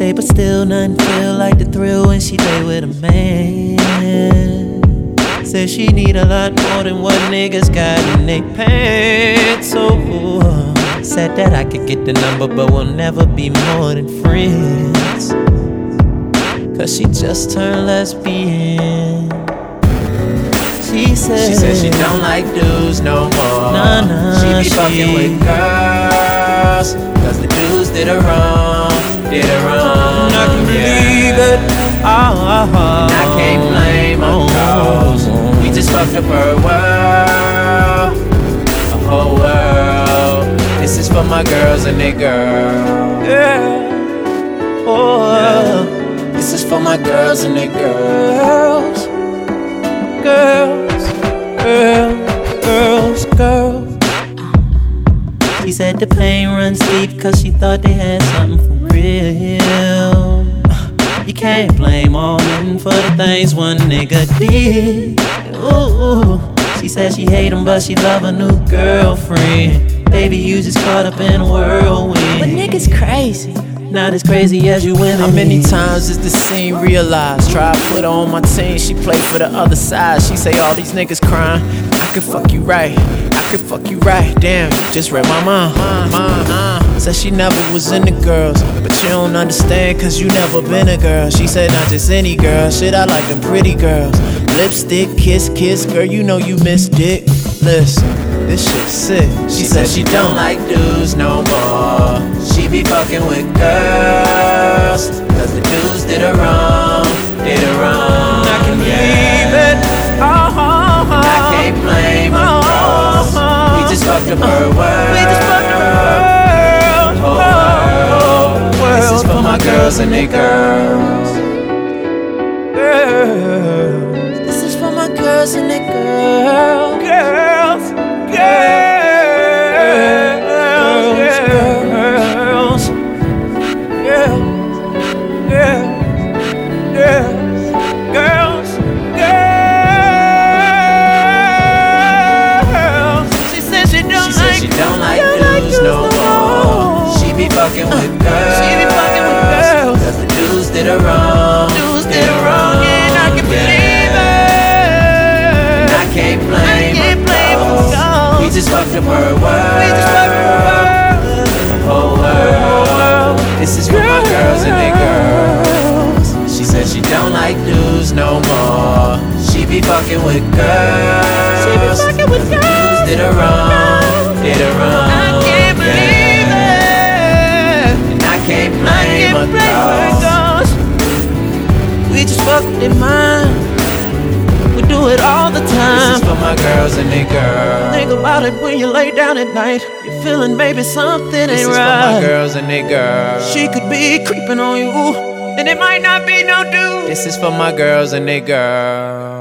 day, but still nothing feel like the thrill when she lay with a man. Says she need a lot more than what niggas got in they pants. Oh, said that I could get the number, but we'll never be more than friends. Cause she just turned lesbian. She said she don't like dudes no more. Nah, she be fucking with girls, cause the dudes did her wrong, did her wrong. I can believe it. And I can't blame her cause we just fucked up her world, a whole world. This is for my girls and they girls. Yeah. Oh, yeah. This is for my girls and they girls. Girls, girls, girls, girls. She said the pain runs deep cause she thought they had something for real. You can't blame all men for the things one nigga did. Ooh, she said she hate him but she love a new girlfriend. Baby, you just caught up in a whirlwind. But niggas crazy, not as crazy as you women. How many times is the scene realized? Try to put her on my team, she play for the other side. She say all these niggas crying, I could fuck you right, I could fuck you right. Damn, you just read my mind. Said she never was into girls, but you don't understand cause you never been a girl. She said not just any girl, shit I like them pretty girls. Lipstick, kiss, kiss, girl you know you miss dick. Listen, this shit's sick. She said she don't like dudes no more. She be fucking with girls, cause the dudes did her wrong, did her wrong. I can believe it. I can't blame her cause we just fucked up her world. We just fucked up her world. This is for my girls and they girls. Girls. This is for my girls and they girls. Girls. She don't like dudes no more. She be fucking with girls. Cause the dudes did her wrong. And I can believe it. And I can't blame her. We just fucked up her world. The whole world. This is for my girls and they girls. She said she don't like dudes no more. She be fucking with girls. The dudes did her wrong. Did her wrong. I can't believe it. And I can't blame her cause we just fuck with their mind. We do it all the time. This is for my girls and they girls. Think about it when you lay down at night. You're feeling maybe something ain't right. This is for my girls and they girls. She could be creeping on you and it might not be no dude. This is for my girls and they girls.